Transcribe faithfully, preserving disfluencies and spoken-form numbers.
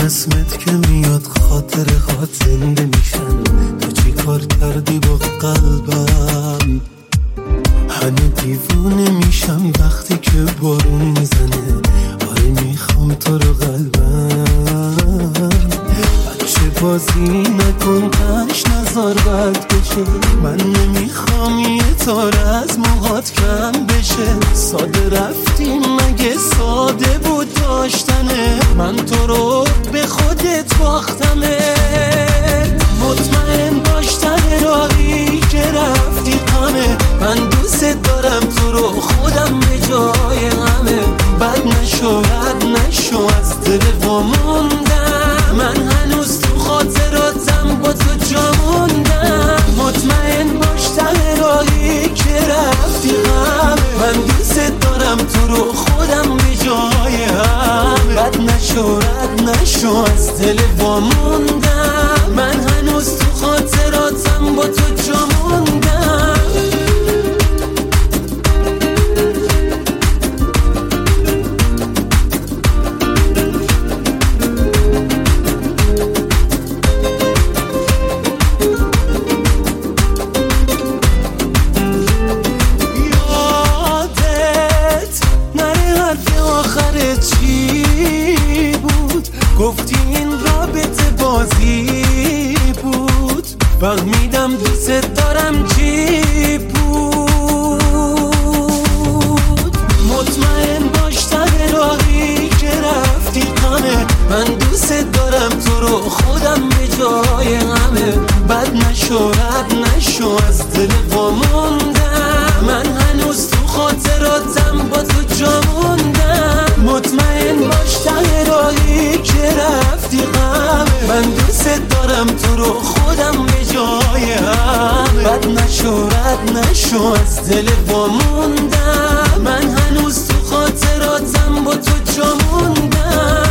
اسمت که میاد خاطر خاط زنده میشن. تو چی کار کردی با قلبم؟ همه دیوونه میشم وقتی که بارون میزنه. آره میخوام تو رو قلبم. بچه بازی نکن قش نزار بد بشه. من نمیخوام یه تار از موهات کم بشه. ساده رفتیم مگه ساده بود داشتنه. من تو رو به خودت باختمه. مطمئن باش ته راهی که رفتی غمه. من دوست دارم تو رو خودم به جای همه. بد نشو رد نشو از دل واموندم. من هنوز تو خاطراتم با تو جا موندم. مطمئن باش ته راهی که رفتی غمه. من دوست دارم تو رو خودم به جای همه. بد نشو رد نشو از دل واموندم. من هنوز تو خاطراتم با تو جا موندم. گفتی این رابطه بازی بود. فهمیدم دوست دارم چی بود. مطمئن باش ته راهی که رفتی غمه. من دوست دارم تو رو خودم به جای همه. بد نشو رد نشو از دل واموندم. من هنوز تو خاطراتم با تو جا موندم. مطمئن باش ته راهی که رفتی غمه. من دوست دارم تو رو خودم به جای همه. بد نشو رد نشو از دل واموندم. من هنوز تو خاطراتم با تو جا موندم.